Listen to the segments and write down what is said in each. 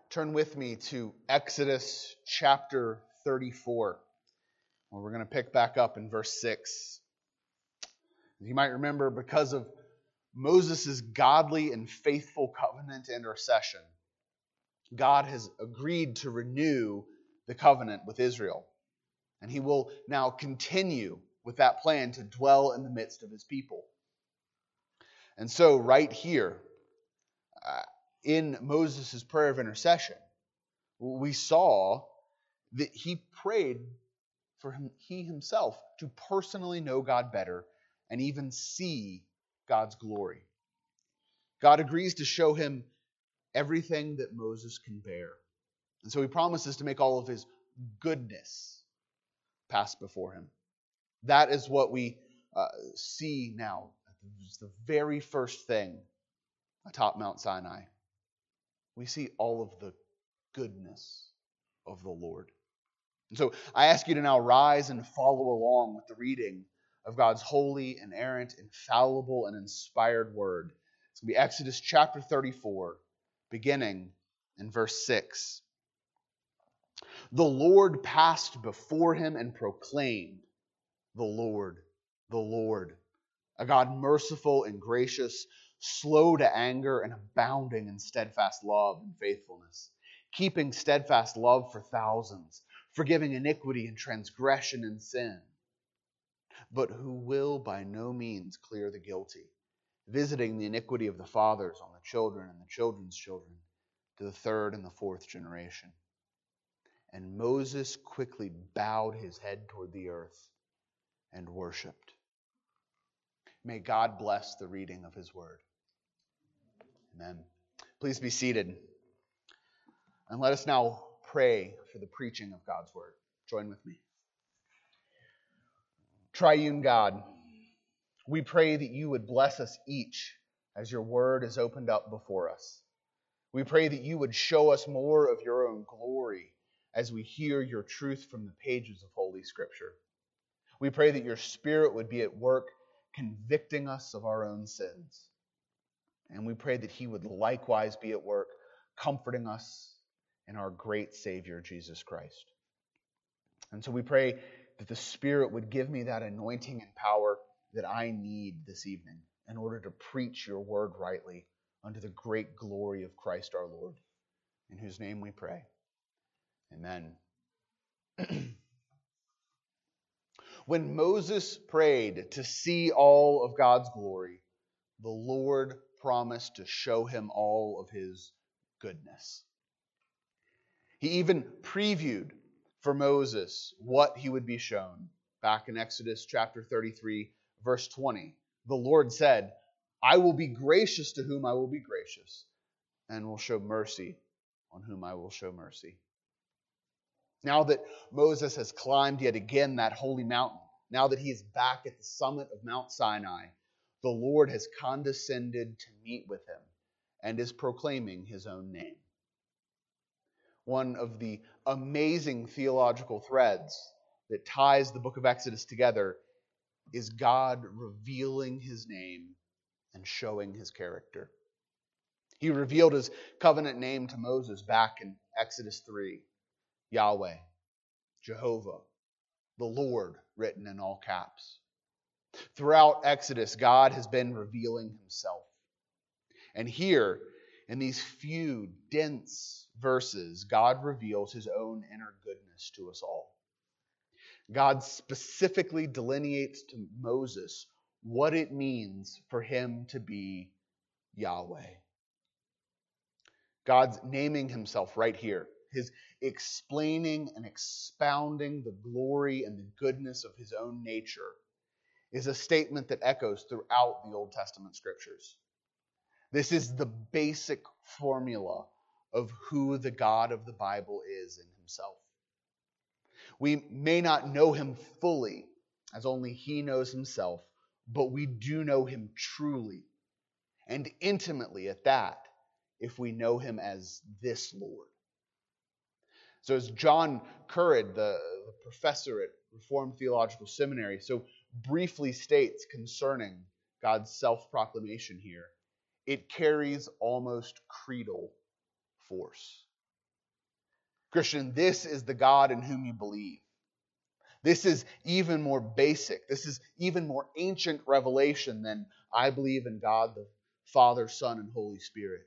turn with me to Exodus chapter 34, where we're going to pick back up in verse 6. You might remember, because of Moses' godly and faithful covenant intercession, God has agreed to renew the covenant with Israel. And he will now continue with that plan to dwell in the midst of his people. And so right here, in Moses' prayer of intercession, we saw that he prayed for he himself to personally know God better and even see God's glory. God agrees to show him everything that Moses can bear. And so he promises to make all of his goodness pass before him. That is what we see now. It's the very first thing atop Mount Sinai. We see all of the goodness of the Lord. And so I ask you to now rise and follow along with the reading of God's holy, inerrant, infallible, and inspired word. It's going to be Exodus chapter 34, beginning in verse 6. The Lord passed before him and proclaimed, the Lord, a God merciful and gracious, slow to anger and abounding in steadfast love and faithfulness, keeping steadfast love for thousands, forgiving iniquity and transgression and sin, but who will by no means clear the guilty, visiting the iniquity of the fathers on the children and the children's children, to the third and the fourth generation. And Moses quickly bowed his head toward the earth and worshipped. May God bless the reading of his word. Amen. Please be seated. And let us now pray for the preaching of God's word. Join with me. Triune God, we pray that you would bless us each as your word is opened up before us. We pray that you would show us more of your own glory as we hear your truth from the pages of Holy Scripture. We pray that your Spirit would be at work convicting us of our own sins. And we pray that he would likewise be at work comforting us in our great Savior, Jesus Christ. And so we pray that the Spirit would give me that anointing and power that I need this evening in order to preach your word rightly unto the great glory of Christ our Lord, in whose name we pray. Amen. When Moses prayed to see all of God's glory, the Lord promised to show him all of his goodness. He even previewed for Moses what he would be shown. Back in Exodus chapter 33, verse 20, the Lord said, I will be gracious to whom I will be gracious, and will show mercy on whom I will show mercy. Now that Moses has climbed yet again that holy mountain, now that he is back at the summit of Mount Sinai, the Lord has condescended to meet with him and is proclaiming his own name. One of the amazing theological threads that ties the book of Exodus together is God revealing his name and showing his character. He revealed his covenant name to Moses back in Exodus 3, Yahweh, Jehovah, the Lord, written in all caps. Throughout Exodus, God has been revealing himself. And here, in these few dense verses, God reveals his own inner goodness to us all. God specifically delineates to Moses what it means for him to be Yahweh. God's naming himself right here, his explaining and expounding the glory and the goodness of his own nature, is a statement that echoes throughout the Old Testament scriptures. This is the basic formula of who the God of the Bible is in himself. We may not know him fully, as only he knows himself, but we do know him truly and intimately at that, if we know him as this Lord. So as John Currid, the professor at Reformed Theological Seminary, so briefly states concerning God's self-proclamation here, it carries almost creedal force. Christian, this is the God in whom you believe. This is even more basic. This is even more ancient revelation than I believe in God the Father, Son, and Holy Spirit.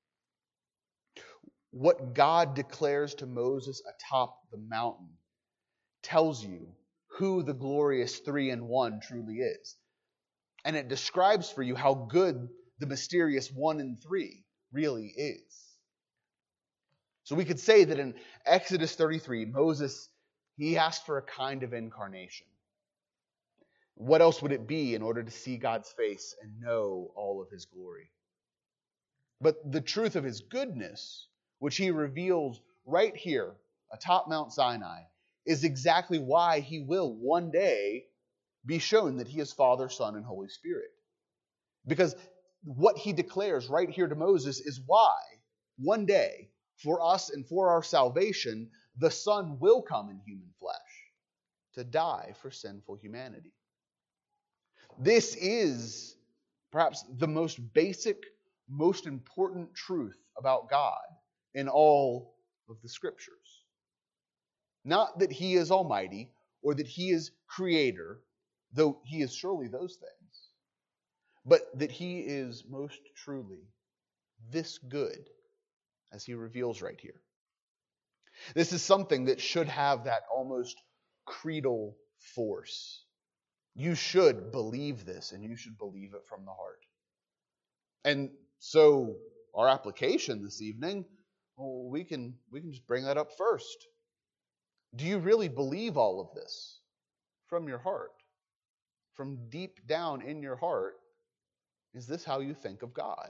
What God declares to Moses atop the mountain tells you who the glorious three in one truly is. And it describes for you how good the mysterious one in three really is. So we could say that in Exodus 33, Moses, he asked for a kind of incarnation. What else would it be in order to see God's face and know all of his glory? But the truth of his goodness, which he reveals right here atop Mount Sinai, is exactly why he will one day be shown that he is Father, Son, and Holy Spirit. Because what he declares right here to Moses is why one day, for us and for our salvation, the Son will come in human flesh to die for sinful humanity. This is perhaps the most basic, most important truth about God in all of the Scriptures. Not that he is almighty or that he is creator, though he is surely those things, but that he is most truly this good, as he reveals right here. This is something that should have that almost creedal force. You should believe this, and you should believe it from the heart. And so our application this evening, well, we can just bring that up first. Do you really believe all of this from your heart? From deep down in your heart, is this how you think of God?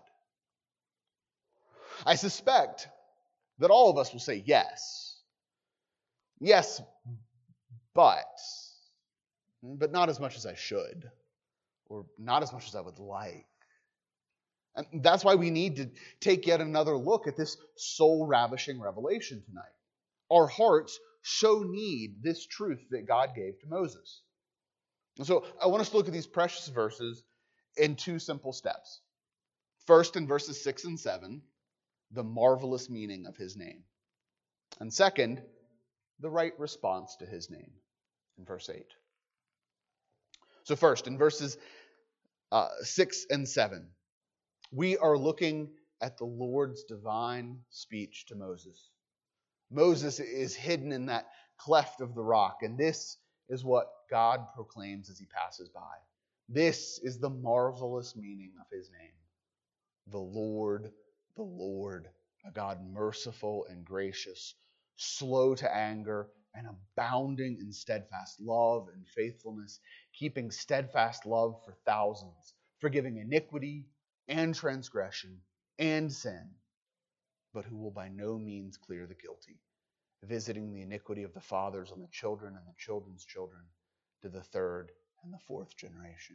I suspect that all of us will say yes. Yes, but not as much as I should, or not as much as I would like. And that's why we need to take yet another look at this soul-ravishing revelation tonight. Our hearts so need this truth that God gave to Moses. And so I want us to look at these precious verses in two simple steps. First, in verses 6 and 7, the marvelous meaning of his name. And second, the right response to his name in verse 8. So first, in verses 6 and 7, we are looking at the Lord's divine speech to Moses. Moses is hidden in that cleft of the rock, and this is what God proclaims as he passes by. This is the marvelous meaning of his name. The Lord, a God merciful and gracious, slow to anger, and abounding in steadfast love and faithfulness, keeping steadfast love for thousands, forgiving iniquity and transgression and sin, but who will by no means clear the guilty, visiting the iniquity of the fathers on the children and the children's children to the third and the fourth generation.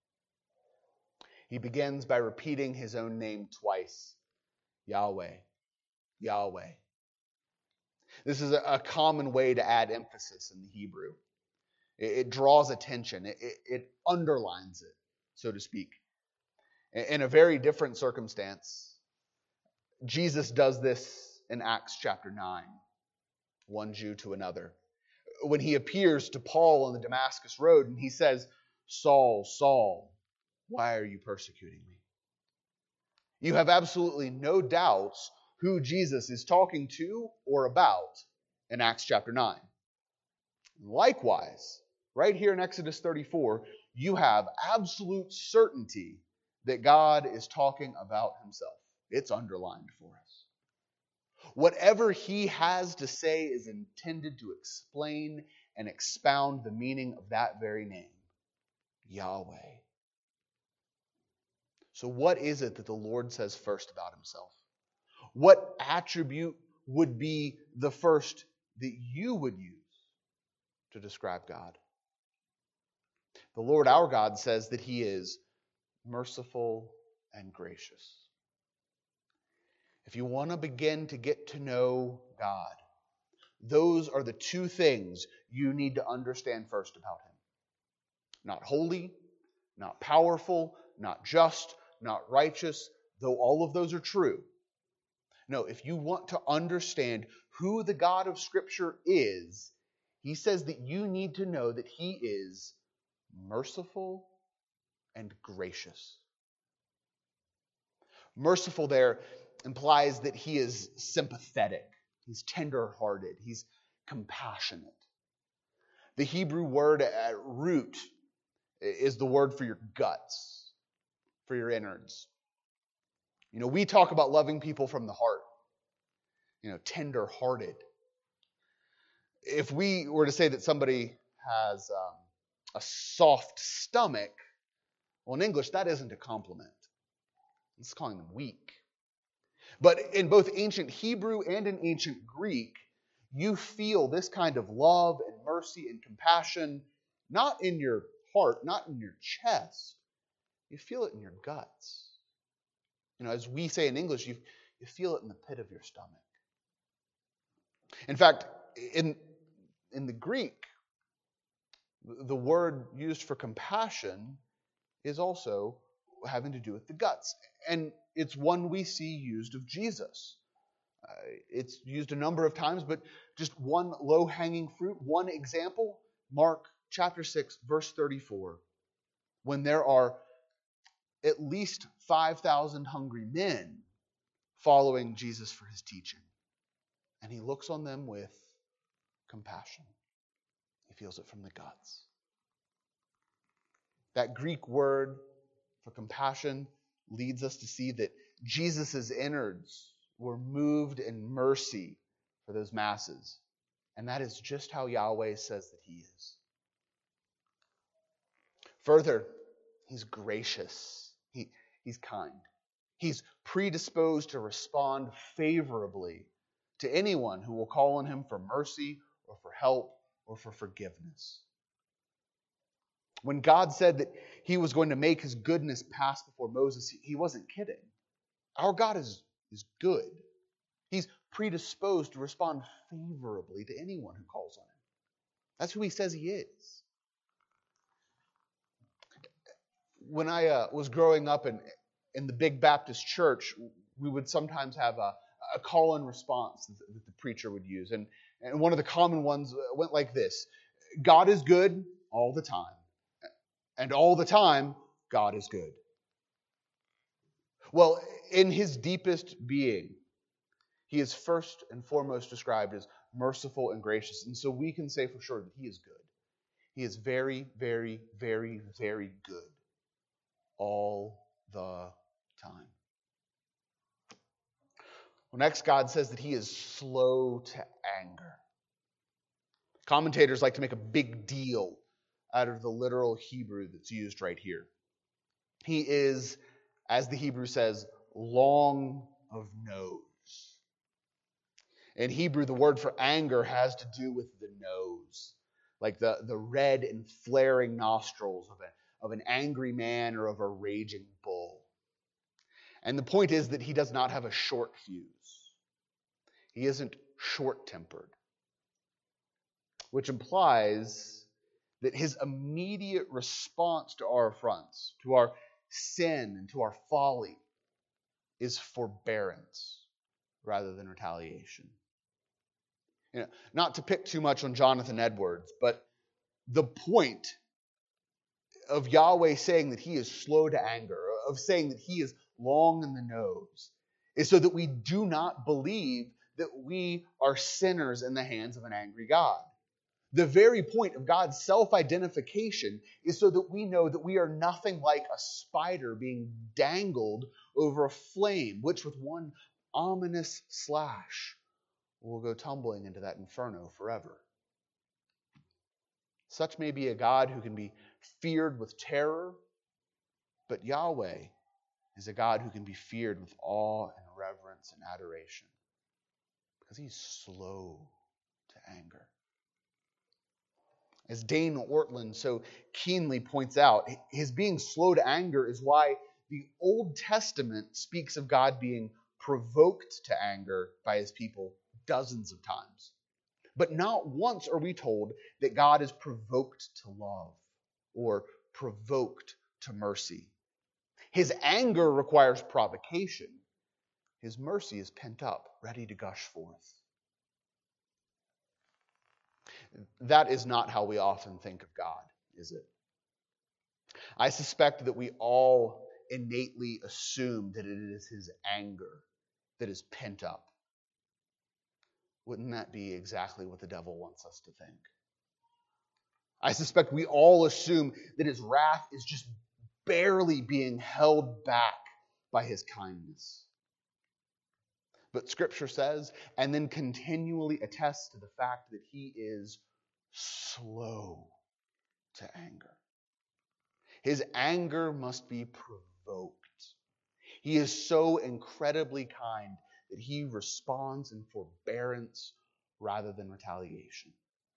He begins by repeating his own name twice, Yahweh, Yahweh. This is a common way to add emphasis in the Hebrew. It draws attention. It underlines it, so to speak. In a very different circumstance, Jesus does this in Acts chapter 9, one Jew to another. When he appears to Paul on the Damascus road and he says, Saul, Saul, why are you persecuting me? You have absolutely no doubts who Jesus is talking to or about in Acts chapter 9. Likewise, right here in Exodus 34, you have absolute certainty that God is talking about himself. It's underlined for us. Whatever he has to say is intended to explain and expound the meaning of that very name, Yahweh. So what is it that the Lord says first about himself? What attribute would be the first that you would use to describe God? The Lord our God says that he is merciful and gracious. If you want to begin to get to know God, those are the two things you need to understand first about him. Not holy, not powerful, not just, not righteous, though all of those are true. No, if you want to understand who the God of Scripture is, he says that you need to know that he is merciful and gracious. Merciful there implies that he is sympathetic, he's tender-hearted, he's compassionate. The Hebrew word at root is the word for your guts, for your innards. We talk about loving people from the heart, tender-hearted. If we were to say that somebody has a soft stomach, well, in English, that isn't a compliment. It's calling them weak. But in both ancient Hebrew and in ancient Greek, you feel this kind of love and mercy and compassion, not in your heart, not in your chest. You feel it in your guts. As we say in English, you feel it in the pit of your stomach. In fact, in the Greek, the word used for compassion is also having to do with the guts. And it's one we see used of Jesus. It's used a number of times, but just one low-hanging fruit, one example, Mark chapter 6, verse 34, when there are at least 5,000 hungry men following Jesus for his teaching. And he looks on them with compassion. He feels it from the guts. That Greek word for compassion leads us to see that Jesus' innards were moved in mercy for those masses. And that is just how Yahweh says that he is. Further, he's gracious. He's kind. He's predisposed to respond favorably to anyone who will call on him for mercy or for help or for forgiveness. When God said that he was going to make his goodness pass before Moses, he wasn't kidding. Our God is good. He's predisposed to respond favorably to anyone who calls on him. That's who he says he is. When I was growing up in the big Baptist church, we would sometimes have a call and response that the preacher would use. And one of the common ones went like this: God is good all the time. And all the time, God is good. Well, in his deepest being, he is first and foremost described as merciful and gracious. And so we can say for sure that he is good. He is very, very, very, very good all the time. Well, next, God says that he is slow to anger. Commentators like to make a big deal out of the literal Hebrew that's used right here. He is, as the Hebrew says, long of nose. In Hebrew, the word for anger has to do with the nose, like the red and flaring nostrils of an angry man or of a raging bull. And the point is that he does not have a short fuse. He isn't short-tempered, which implies that his immediate response to our affronts, to our sin and to our folly, is forbearance rather than retaliation. Not to pick too much on Jonathan Edwards, but the point of Yahweh saying that he is slow to anger, of saying that he is long in the nose, is so that we do not believe that we are sinners in the hands of an angry God. The very point of God's self-identification is so that we know that we are nothing like a spider being dangled over a flame, which with one ominous slash will go tumbling into that inferno forever. Such may be a God who can be feared with terror, but Yahweh is a God who can be feared with awe and reverence and adoration, because he's slow to anger. As Dane Ortlund so keenly points out, his being slow to anger is why the Old Testament speaks of God being provoked to anger by his people dozens of times. But not once are we told that God is provoked to love or provoked to mercy. His anger requires provocation, His mercy is pent up, ready to gush forth. That is not how we often think of God, is it? I suspect that we all innately assume that it is his anger that is pent up. Wouldn't that be exactly what the devil wants us to think? I suspect we all assume that his wrath is just barely being held back by his kindness. But Scripture says, and then continually attests to the fact that he is slow to anger. His anger must be provoked. He is so incredibly kind that he responds in forbearance rather than retaliation.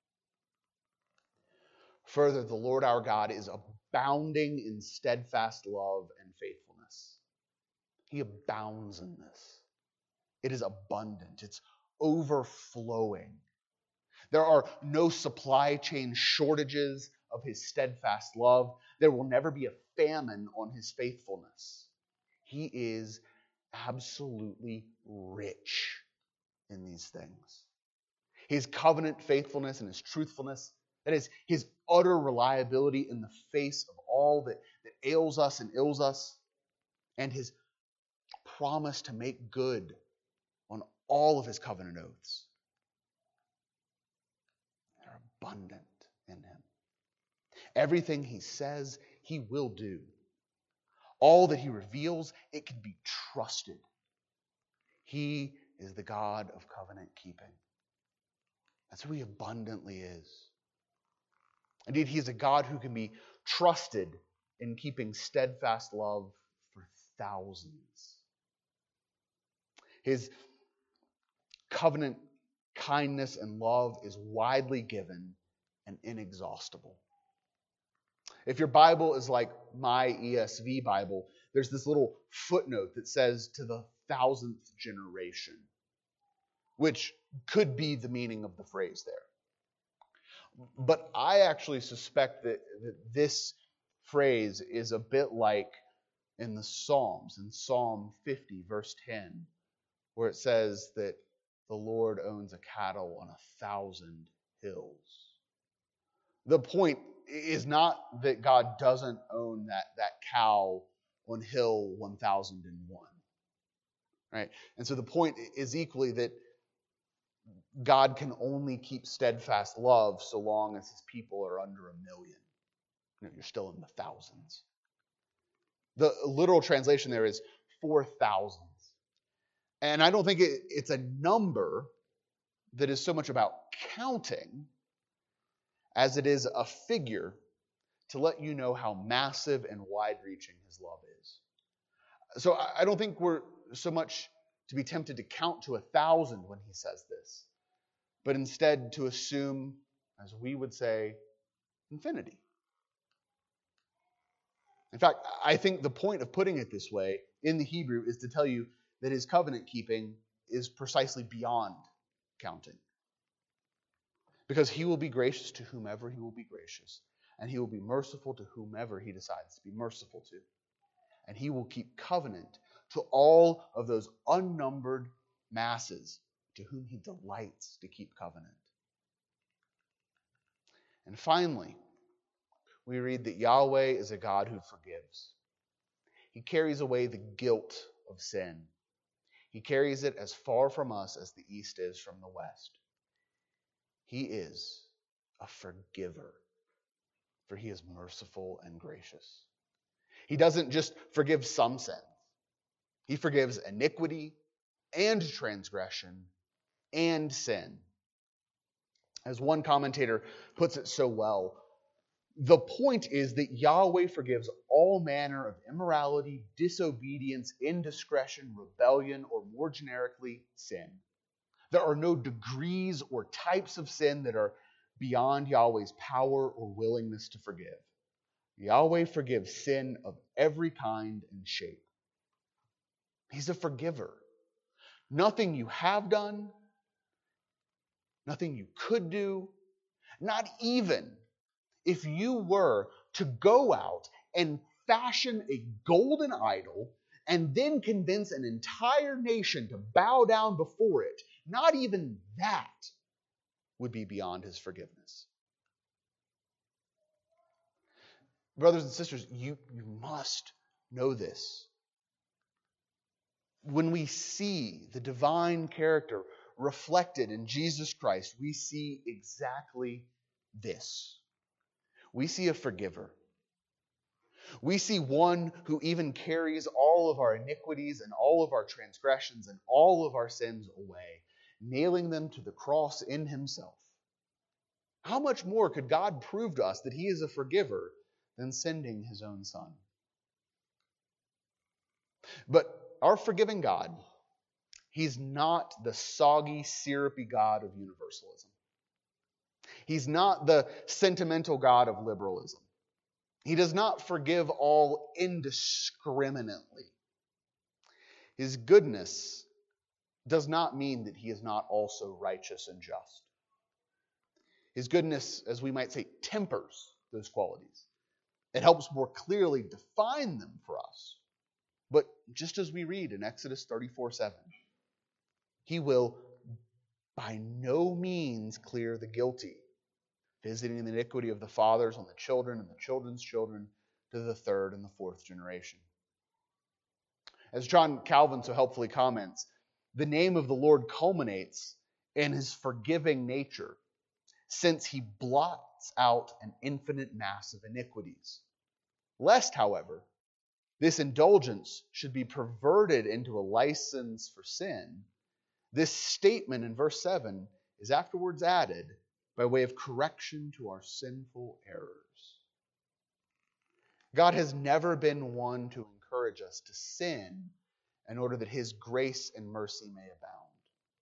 Further, the Lord our God is abounding in steadfast love and faithfulness. He abounds in this. It is abundant. It's overflowing. There are no supply chain shortages of his steadfast love. There will never be a famine on his faithfulness. He is absolutely rich in these things. His covenant faithfulness and his truthfulness, that is, his utter reliability in the face of all that ails us and ills us, and his promise to make good on all of his covenant oaths. They're abundant in him. Everything he says, he will do. All that he reveals, it can be trusted. He is the God of covenant keeping. That's who he abundantly is. Indeed, he is a God who can be trusted in keeping steadfast love for thousands. His covenant kindness and love is widely given and inexhaustible. If your Bible is like my ESV Bible, there's this little footnote that says to the 1000th generation, which could be the meaning of the phrase there. But I actually suspect that this phrase is a bit like in the Psalms, in Psalm 50, verse 10, where it says that the Lord owns a cattle on 1,000 hills. The point is not that God doesn't own that cow on hill 1001. Right? And so the point is equally that God can only keep steadfast love so long as his people are under 1 million. You're still in the thousands. The literal translation there is 4,000. And I don't think it's a number that is so much about counting as it is a figure to let you know how massive and wide-reaching his love is. So I don't think we're so much to be tempted to count to 1,000 when he says this, but instead to assume, as we would say, infinity. In fact, I think the point of putting it this way in the Hebrew is to tell you that his covenant keeping is precisely beyond counting. Because he will be gracious to whomever he will be gracious, and he will be merciful to whomever he decides to be merciful to. And he will keep covenant to all of those unnumbered masses to whom he delights to keep covenant. And finally, we read that Yahweh is a God who forgives. He carries away the guilt of sin. He carries it as far from us as the east is from the west. He is a forgiver, for he is merciful and gracious. He doesn't just forgive some sins. He forgives iniquity and transgression and sin. As one commentator puts it so well, the point is that Yahweh forgives all manner of immorality, disobedience, indiscretion, rebellion, or more generically, sin. There are no degrees or types of sin that are beyond Yahweh's power or willingness to forgive. Yahweh forgives sin of every kind and shape. He's a forgiver. Nothing you have done, nothing you could do, not even if you were to go out and fashion a golden idol and then convince an entire nation to bow down before it, not even that would be beyond his forgiveness. Brothers and sisters, you must know this. When we see the divine character reflected in Jesus Christ, we see exactly this. We see a forgiver. We see one who even carries all of our iniquities and all of our transgressions and all of our sins away, nailing them to the cross in himself. How much more could God prove to us that he is a forgiver than sending his own Son? But our forgiving God, he's not the soggy, syrupy God of universalism. He's not the sentimental God of liberalism. He does not forgive all indiscriminately. His goodness does not mean that he is not also righteous and just. His goodness, as we might say, tempers those qualities. It helps more clearly define them for us. But just as we read in Exodus 34:7, he will by no means clear the guilty, visiting the iniquity of the fathers on the children and the children's children to the third and the fourth generation. As John Calvin so helpfully comments, the name of the Lord culminates in his forgiving nature, since he blots out an infinite mass of iniquities. Lest, however, this indulgence should be perverted into a license for sin, this statement in verse 7 is afterwards added by way of correction to our sinful errors. God has never been one to encourage us to sin in order that his grace and mercy may abound.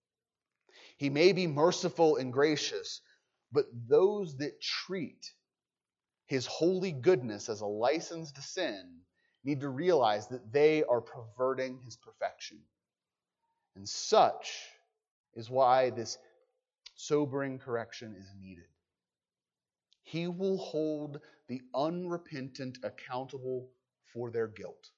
He may be merciful and gracious, but those that treat his holy goodness as a license to sin need to realize that they are perverting his perfection. And such is why this sobering correction is needed. He will hold the unrepentant accountable for their guilt.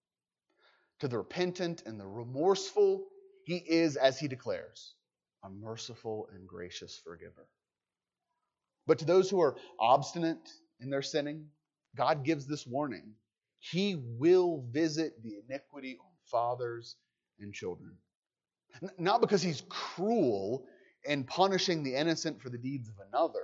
To the repentant and the remorseful, he is, as he declares, a merciful and gracious forgiver. But to those who are obstinate in their sinning, God gives this warning. He will visit the iniquity on fathers and children. Not because he's cruel in punishing the innocent for the deeds of another.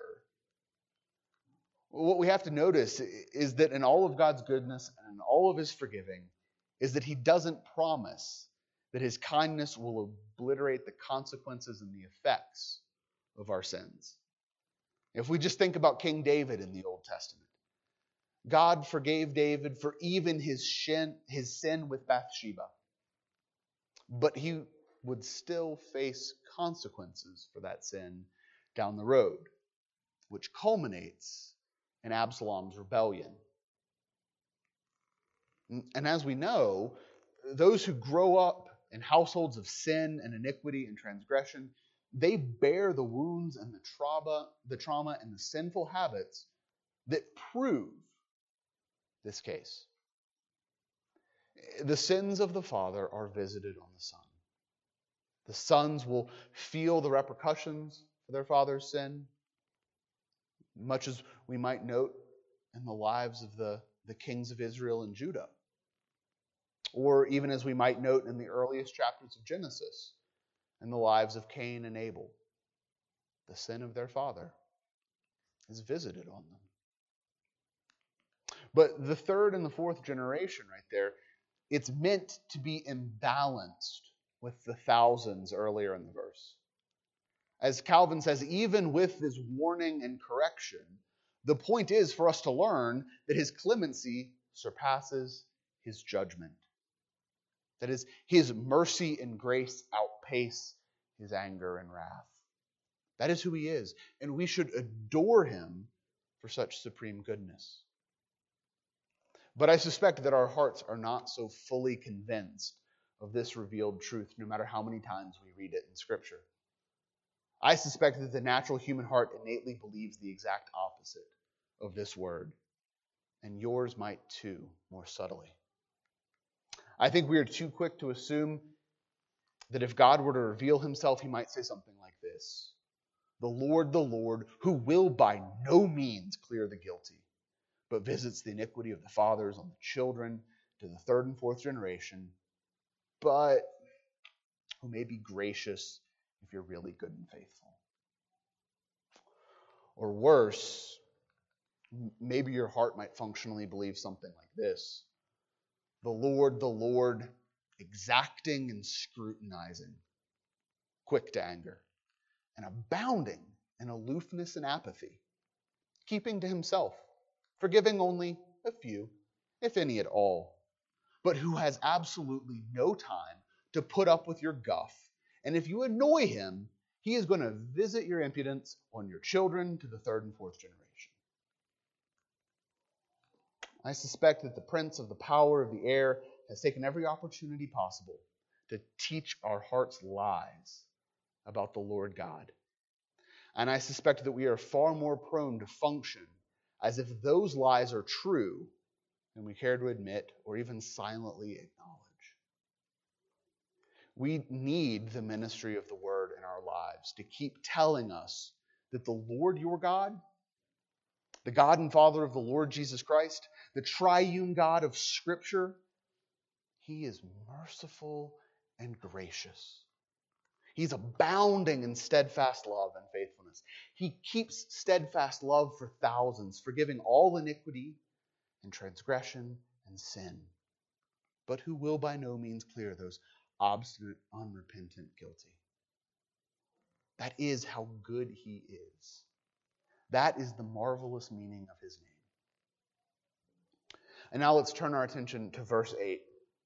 What we have to notice is that in all of God's goodness and in all of his forgiving is that he doesn't promise that his kindness will obliterate the consequences and the effects of our sins. If we just think about King David in the Old Testament, God forgave David for even his sin with Bathsheba. But he would still face consequences for that sin down the road, which culminates in Absalom's rebellion. And as we know, those who grow up in households of sin and iniquity and transgression, they bear the wounds and the trauma and the sinful habits that prove this case. The sins of the father are visited on the son. The sons will feel the repercussions for their father's sin, much as we might note in the lives of the kings of Israel and Judah. Or even as we might note in the earliest chapters of Genesis, in the lives of Cain and Abel. The sin of their father is visited on them. But the third and the fourth generation right there, it's meant to be imbalanced with the thousands earlier in the verse. As Calvin says, even with this warning and correction, the point is for us to learn that his clemency surpasses his judgment. That is, his mercy and grace outpace his anger and wrath. That is who he is, and we should adore him for such supreme goodness. But I suspect that our hearts are not so fully convinced of this revealed truth, no matter how many times we read it in Scripture. I suspect that the natural human heart innately believes the exact opposite of this word, and yours might too, more subtly. I think we are too quick to assume that if God were to reveal himself, he might say something like this: the Lord, who will by no means clear the guilty, but visits the iniquity of the fathers on the children to the third and fourth generation, but who may be gracious if you're really good and faithful. Or worse, maybe your heart might functionally believe something like this: the Lord, exacting and scrutinizing, quick to anger, and abounding in aloofness and apathy, keeping to himself, forgiving only a few, if any at all, but who has absolutely no time to put up with your guff. And if you annoy him, he is going to visit your impudence on your children to the third and fourth generation. I suspect that the prince of the power of the air has taken every opportunity possible to teach our hearts lies about the Lord God. And I suspect that we are far more prone to function as if those lies are true than we care to admit or even silently acknowledge. We need the ministry of the word in our lives to keep telling us that the Lord your God, the God and Father of the Lord Jesus Christ, the triune God of Scripture, he is merciful and gracious. He's abounding in steadfast love and faithfulness. He keeps steadfast love for thousands, forgiving all iniquity and transgression and sin, but who will by no means clear those obstinate, unrepentant guilty. That is how good he is. That is the marvelous meaning of his name. And now let's turn our attention to verse 8,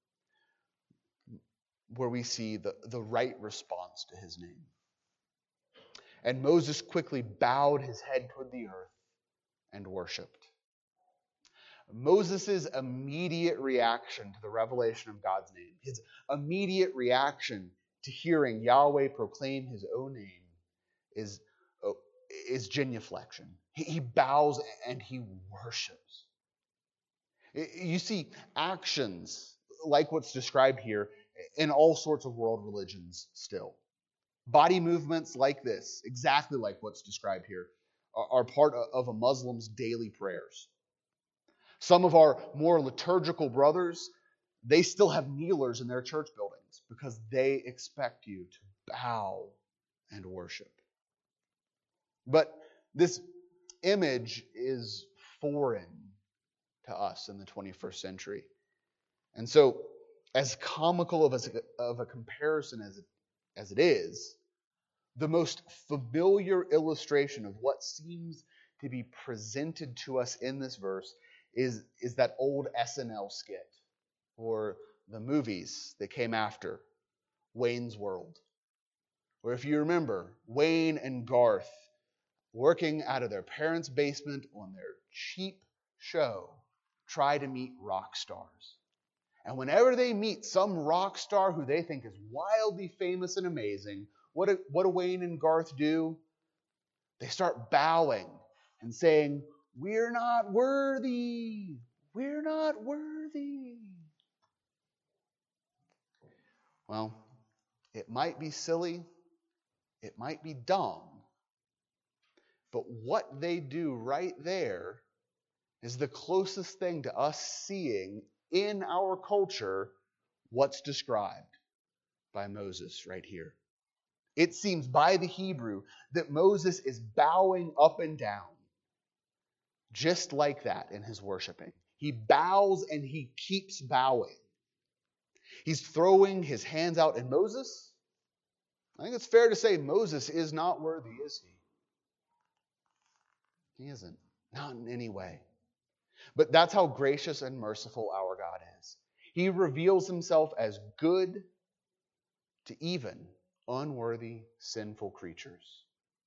where we see the right response to his name. And Moses quickly bowed his head toward the earth and worshipped. Moses' immediate reaction to the revelation of God's name, his immediate reaction to hearing Yahweh proclaim his own name is genuflection. He bows and he worships. You see actions like what's described here in all sorts of world religions still. Body movements like this, exactly like what's described here, are part of a Muslim's daily prayers. Some of our more liturgical brothers, they still have kneelers in their church buildings because they expect you to bow and worship. But this image is foreign to us in the 21st century. And so, as comical of a comparison as it is, the most familiar illustration of what seems to be presented to us in this verse is that old SNL skit, or the movies that came after, Wayne's World. Where if you remember, Wayne and Garth, working out of their parents' basement on their cheap show, try to meet rock stars. And whenever they meet some rock star who they think is wildly famous and amazing, what do Wayne and Garth do? They start bowing and saying, "We're not worthy. We're not worthy." Well, it might be silly, it might be dumb, but what they do right there is the closest thing to us seeing in our culture what's described by Moses right here. It seems by the Hebrew that Moses is bowing up and down, just like that in his worshiping. He bows and he keeps bowing. He's throwing his hands out. And Moses, I think it's fair to say Moses is not worthy, is he? He isn't. Not in any way. But that's how gracious and merciful our God is. He reveals himself as good to even unworthy, sinful creatures.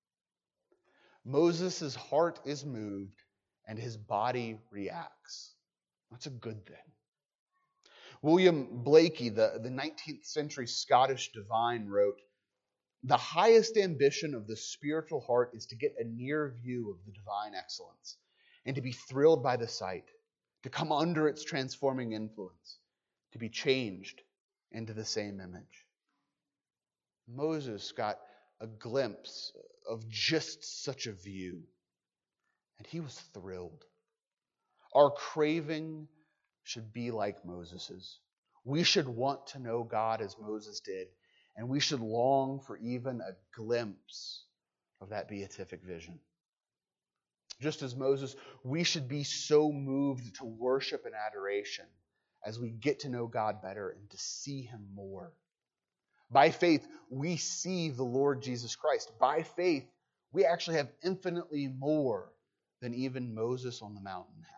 Moses' heart is moved and his body reacts. That's a good thing. William Blaikie, the 19th century Scottish divine, wrote, "The highest ambition of the spiritual heart is to get a near view of the divine excellence and to be thrilled by the sight, to come under its transforming influence, to be changed into the same image. Moses got a glimpse of just such a view, and he was thrilled. Our craving should be like Moses's. We should want to know God as Moses did, and we should long for even a glimpse of that beatific vision. Just as Moses, we should be so moved to worship and adoration as we get to know God better and to see Him more. By faith, we see the Lord Jesus Christ. By faith, we actually have infinitely more than even Moses on the mountain had.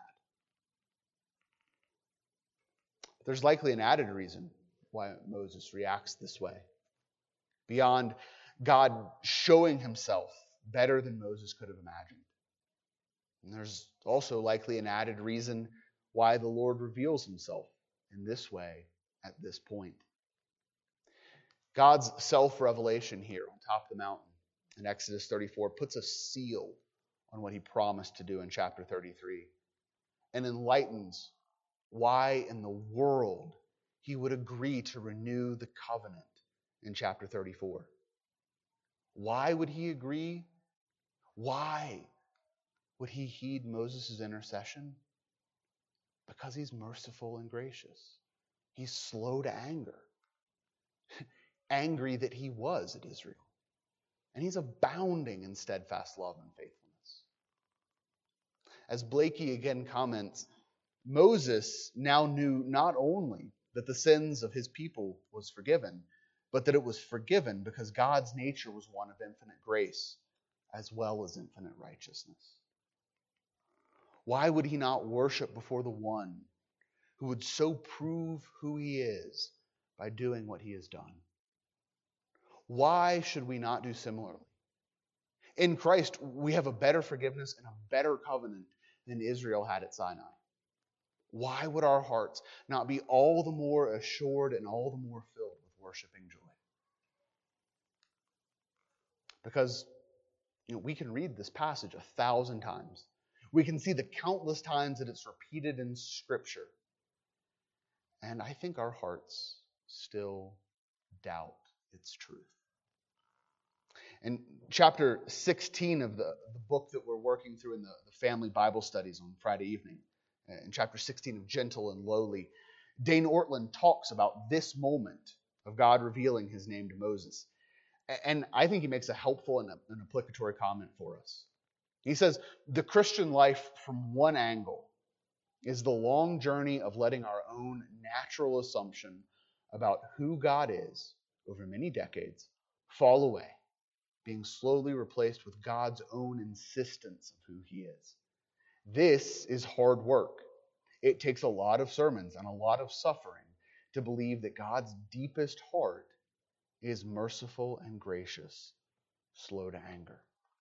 There's likely an added reason why Moses reacts this way. Beyond God showing Himself better than Moses could have imagined. And there's also likely an added reason why the Lord reveals Himself in this way at this point. God's self-revelation here on top of the mountain in Exodus 34 puts a seal on what He promised to do in chapter 33 and enlightens why in the world He would agree to renew the covenant in chapter 34. Why would He agree? Why would He heed Moses' intercession? Because He's merciful and gracious. He's slow to anger. Angry that He was at Israel. And He's abounding in steadfast love and faithfulness. As Blakey again comments, Moses now knew not only that the sins of his people was forgiven, but that it was forgiven because God's nature was one of infinite grace as well as infinite righteousness. Why would he not worship before the one who would so prove who He is by doing what He has done? Why should we not do similarly? In Christ, we have a better forgiveness and a better covenant than Israel had at Sinai. Why would our hearts not be all the more assured and all the more filled with worshiping joy? Because we can read this passage 1,000 times. We can see the countless times that it's repeated in Scripture. And I think our hearts still doubt its truth. In chapter 16 of the book that we're working through in the family Bible studies on Friday evening, in chapter 16 of Gentle and Lowly, Dane Ortlund talks about this moment of God revealing His name to Moses. And I think he makes a helpful and an applicatory comment for us. He says, the Christian life from one angle is the long journey of letting our own natural assumption about who God is over many decades fall away, being slowly replaced with God's own insistence of who He is. This is hard work. It takes a lot of sermons and a lot of suffering to believe that God's deepest heart is merciful and gracious, slow to anger.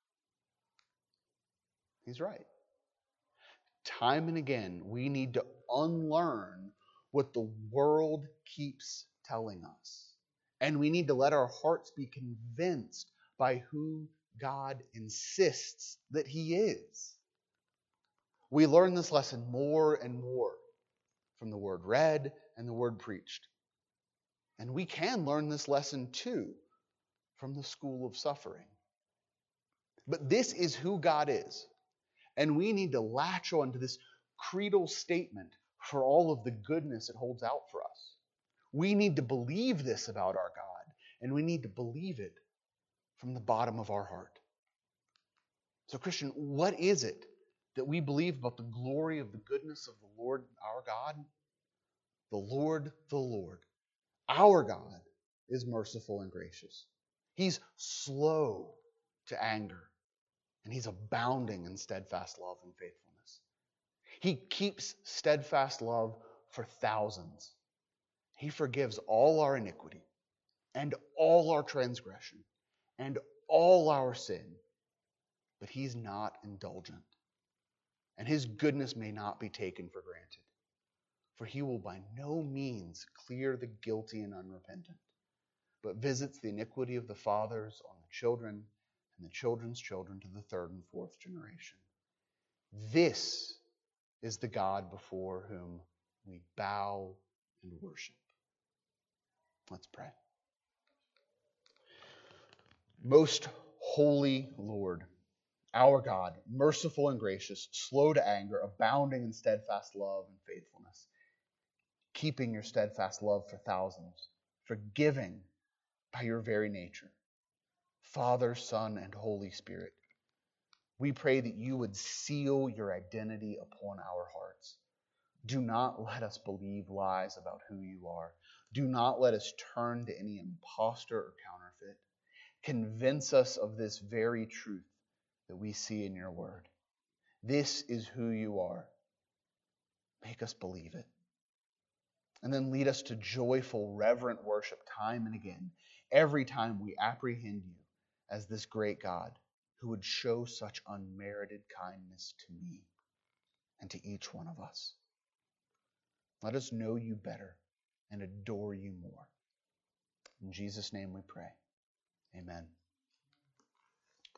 He's right. Time and again, we need to unlearn what the world keeps telling us. And we need to let our hearts be convinced by who God insists that He is. We learn this lesson more and more from the word read and the word preached. And we can learn this lesson too from the school of suffering. But this is who God is. And we need to latch on to this creedal statement for all of the goodness it holds out for us. We need to believe this about our God, and we need to believe it from the bottom of our heart. So, Christian, what is it that we believe about the glory of the goodness of the Lord our God? The Lord, our God, is merciful and gracious. He's slow to anger, and He's abounding in steadfast love and faithfulness. He keeps steadfast love for thousands. He forgives all our iniquity and all our transgression and all our sin. But He's not indulgent. And His goodness may not be taken for granted. For He will by no means clear the guilty and unrepentant, but visits the iniquity of the fathers on the children and the children's children to the third and fourth generation. This is the God before whom we bow and worship. Let's pray. Most holy Lord, our God, merciful and gracious, slow to anger, abounding in steadfast love and faithfulness, keeping your steadfast love for thousands, forgiving by your very nature, Father, Son, and Holy Spirit, we pray that you would seal your identity upon our hearts. Do not let us believe lies about who you are. Do not let us turn to any impostor or counterfeit. Convince us of this very truth that we see in your word. This is who you are. Make us believe it. And then lead us to joyful, reverent worship time and again, every time we apprehend you as this great God who would show such unmerited kindness to me and to each one of us. Let us know you better and adore you more. In Jesus' name we pray. Amen.